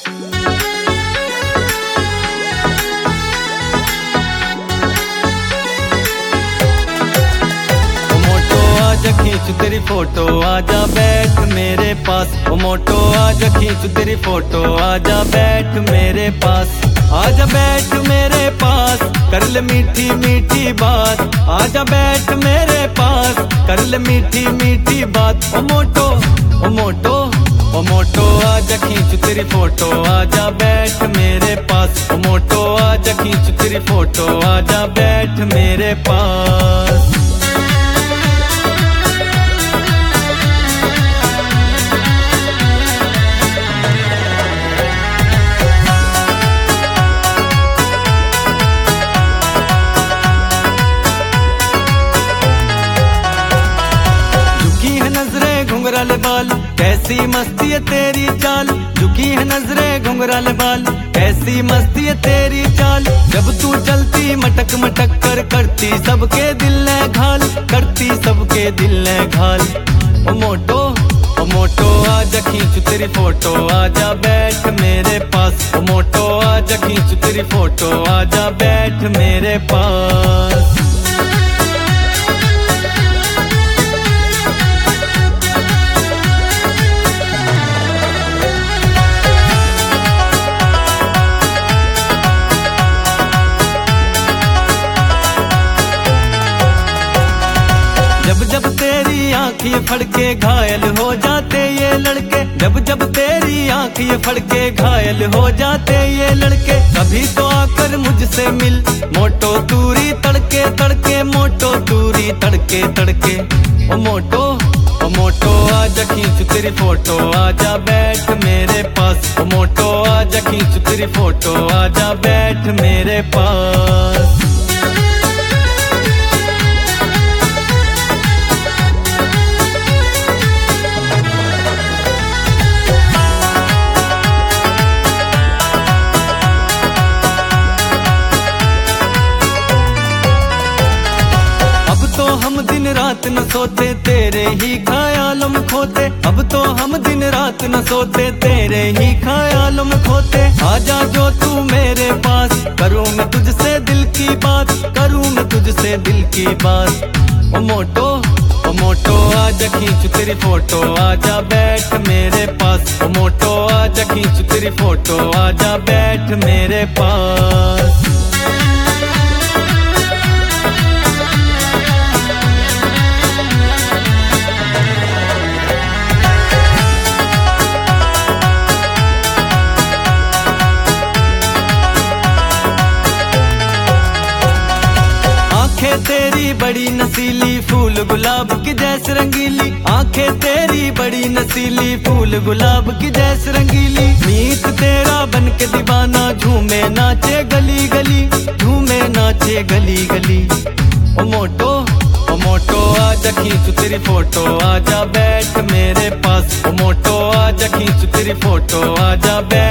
खींच तेरी फोटो आजा बैठ मेरे पास। ओ मोटो आजा खींच तेरी फोटो आजा बैठ मेरे पास। आजा बैठ मेरे पास कर ले मीठी मीठी बात। आजा बैठ मेरे पास कर ले मीठी मीठी बात। ओ मोटो ओ मोटो ओ मोटो आजा खींच तेरी फोटो आजा बैठ मेरे पास। ओ मोटो आजा खींच तेरी फोटो आजा बैठ मेरे पास। घुंघराले बाल कैसी मस्ती है तेरी चाल। झुकी है नजरें घुंघराले बाल कैसी मस्ती है तेरी चाल। जब तू चलती मटक मटक कर करती सबके दिल ने घाल। करती सबके दिल ने घाल। ओ मोटो आजा खींच तेरी फोटो आजा बैठ मेरे पास। ओ मोटो आजा खींच तेरी फोटो आजा बैठ मेरे पास। जब जब तेरी आँख ये फड़के घायल हो जाते ये लड़के। जब जब तेरी आँख ये फड़के घायल हो जाते ये लड़के। कभी तो आकर मुझसे मिल मोटो दूरी तड़के तड़के। मोटो दूरी तड़के तड़के। ओ मोटो आजा खींच तेरी फोटो आजा बैठ मेरे पास। ओ मोटो आजा खींच तेरी फोटो आजा बैठ मेरे पास। हम दिन रात न सोते तेरे ही ख्यालों में खोते। अब तो हम दिन रात न सोते तेरे ही ख्यालों में खोते। आजा जो तू मेरे पास करूँ मैं तुझसे दिल की बात। करूँ मैं तुझसे दिल की बात। ओ मोटो आजा खींच तेरी फोटो आजा बैठ मेरे पास। ओ मोटो आजा खींच तेरी फोटो आजा बैठ मेरे पास। आंखें तेरी बड़ी नसीली फूल गुलाब की जैसे रंगीली। आंखें तेरी बड़ी नसीली फूल गुलाब की जैसे रंगीली। मीत तेरा बन के दीवाना झूमे नाचे गली गली। झूमे नाचे गली गली। ओ मोटो आजा खींच तेरी फोटो आजा बैठ मेरे पास। ओ मोटो आजा खींच तेरी फोटो आजा बैठ